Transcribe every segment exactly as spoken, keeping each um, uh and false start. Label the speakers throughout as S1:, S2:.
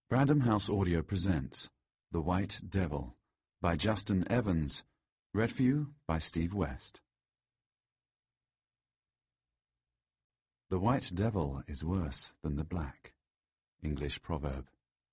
S1: Random House Audio presents The White Devil by Justin Evans, read for you by Steve West. The white devil is worse than the black. English proverb.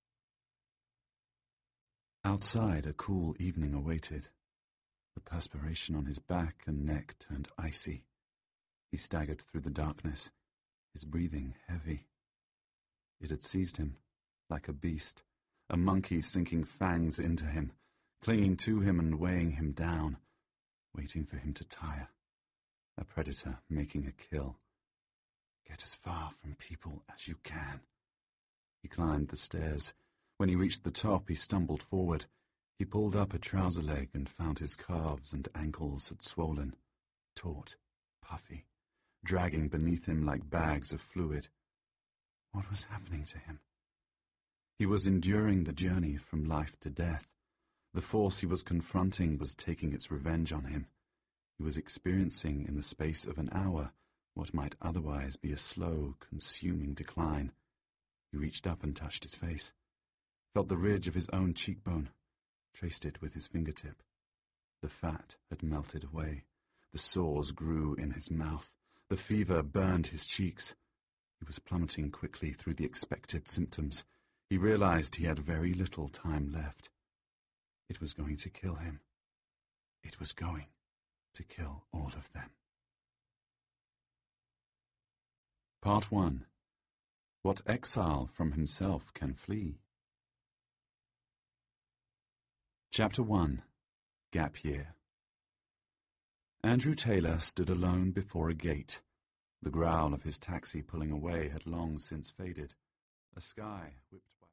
S1: Outside a cool evening awaited. The perspiration on his back and neck turned icy. He staggered through the darkness, his breathing heavy. It had seized him. Like a beast, a monkey sinking fangs into him, clinging to him and weighing him down, waiting for him to tire. A predator making a kill. Get as far from people as you can. He climbed the stairs. When he reached the top, he stumbled forward. He pulled up a trouser leg and found his calves and ankles had swollen, taut, puffy, dragging beneath him like bags of fluid. What was happening to him? He was enduring the journey from life to death. The force he was confronting was taking its revenge on him. He was experiencing in the space of an hour what might otherwise be a slow, consuming decline. He reached up and touched his face, felt the ridge of his own cheekbone, traced it with his fingertip. The fat had melted away. The sores grew in his mouth. The fever burned his cheeks. He was plummeting quickly through the expected symptoms. He realized he had very little time left. It was going to kill him. It was going to kill all of them. Part one. What exile from himself can flee? Chapter one. Gap Year. Andrew Taylor stood alone before a gate. The growl of his taxi pulling away had long since faded. A sky whipped